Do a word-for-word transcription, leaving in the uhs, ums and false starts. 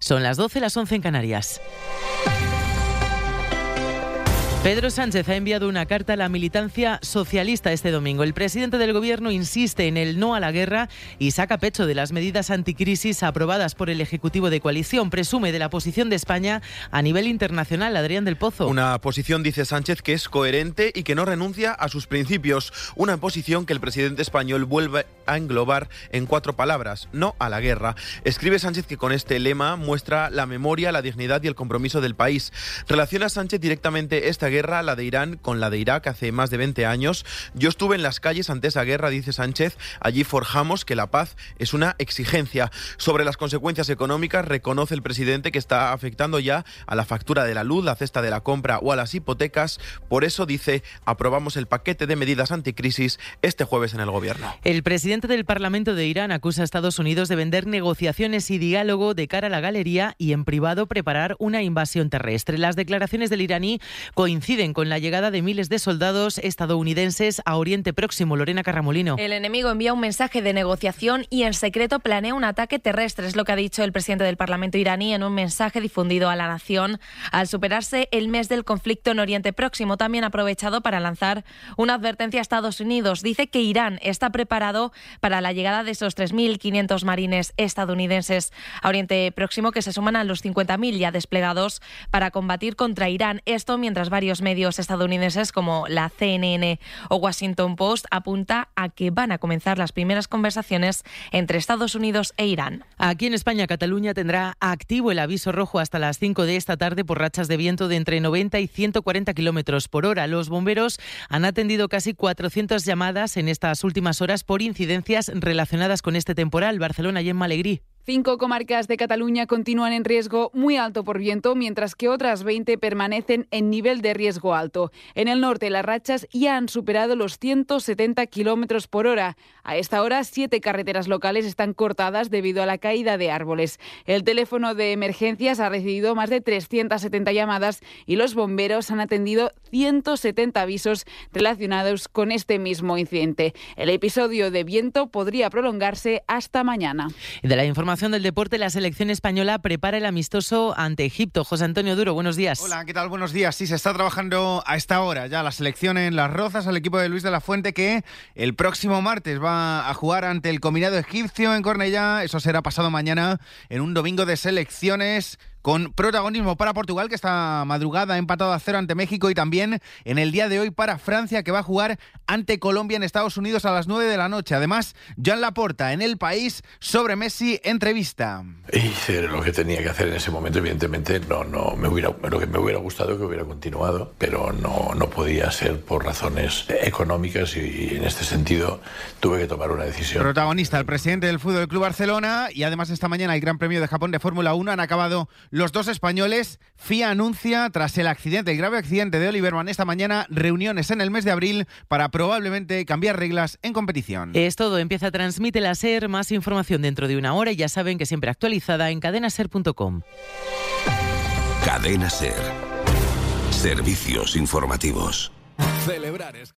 Son las doce, las once en Canarias. Pedro Sánchez ha enviado una carta a la militancia socialista este domingo. El presidente del Gobierno insiste en el no a la guerra y saca pecho de las medidas anticrisis aprobadas por el Ejecutivo de coalición. Presume de la posición de España a nivel internacional. Adrián del Pozo. Una posición, dice Sánchez, que es coherente y que no renuncia a sus principios. Una posición que el presidente español vuelve a englobar en cuatro palabras: no a la guerra. Escribe Sánchez que con este lema muestra la memoria, la dignidad y el compromiso del país. Relaciona Sánchez directamente esta guerra guerra, la de Irán, con la de Irak hace más de veinte años. Yo estuve en las calles ante esa guerra, dice Sánchez. Allí forjamos que la paz es una exigencia. Sobre las consecuencias económicas, reconoce el presidente que está afectando ya a la factura de la luz, la cesta de la compra o a las hipotecas. Por eso, dice, aprobamos el paquete de medidas anticrisis este jueves en el Gobierno. El presidente del Parlamento de Irán acusa a Estados Unidos de vender negociaciones y diálogo de cara a la galería y en privado preparar una invasión terrestre. Las declaraciones del iraní coinciden con la llegada de miles de soldados estadounidenses a Oriente Próximo. Lorena Carramolino. El enemigo envía un mensaje de negociación y en secreto planea un ataque terrestre, es lo que ha dicho el presidente del Parlamento iraní en un mensaje difundido a la nación al superarse el mes del conflicto en Oriente Próximo. También ha aprovechado para lanzar una advertencia a Estados Unidos. Dice que Irán está preparado para la llegada de esos tres mil quinientos marines estadounidenses a Oriente Próximo, que se suman a los cincuenta mil ya desplegados para combatir contra Irán. Esto mientras varios medios estadounidenses como la C N N o Washington Post apunta a que van a comenzar las primeras conversaciones entre Estados Unidos e Irán. Aquí en España, Cataluña tendrá activo el aviso rojo hasta las cinco de esta tarde por rachas de viento de entre noventa y ciento cuarenta kilómetros por hora. Los bomberos han atendido casi cuatrocientas llamadas en estas últimas horas por incidencias relacionadas con este temporal. Barcelona y Emma Alegrí. Cinco comarcas de Cataluña continúan en riesgo muy alto por viento, mientras que otras veinte permanecen en nivel de riesgo alto. En el norte, las rachas ya han superado los ciento setenta kilómetros por hora. A esta hora, siete carreteras locales están cortadas debido a la caída de árboles. El teléfono de emergencias ha recibido más de trescientas setenta llamadas y los bomberos han atendido ciento setenta avisos relacionados con este mismo incidente. El episodio de viento podría prolongarse hasta mañana. De la información del deporte, la selección española prepara el amistoso ante Egipto. José Antonio Duro, buenos días. Hola, ¿qué tal? Buenos días. Sí, se está trabajando a esta hora ya la selección en Las Rozas al equipo de Luis de la Fuente, que el próximo martes va a jugar ante el combinado egipcio en Cornellá. Eso será pasado mañana en un domingo de selecciones con protagonismo para Portugal, que esta madrugada ha empatado a cero ante México, y también en el día de hoy para Francia, que va a jugar ante Colombia en Estados Unidos a las nueve de la noche. Además, Joan Laporta en El País sobre Messi, entrevista. Hice lo que tenía que hacer en ese momento, evidentemente no, no me hubiera, lo que me hubiera gustado que hubiera continuado, pero no, no podía ser por razones económicas y, y en este sentido tuve que tomar una decisión. Protagonista el presidente del Fútbol Club Barcelona, y además esta mañana el Gran Premio de Japón de Fórmula uno han acabado los dos españoles. F I A anuncia, tras el accidente, el grave accidente de Oliver Mann esta mañana, reuniones en el mes de abril para probablemente cambiar reglas en competición. Es todo, empieza Transmite la SER, más información dentro de una hora y ya saben que siempre actualizada en cadena ser punto com. Cadena SER. Servicios informativos. Celebrar es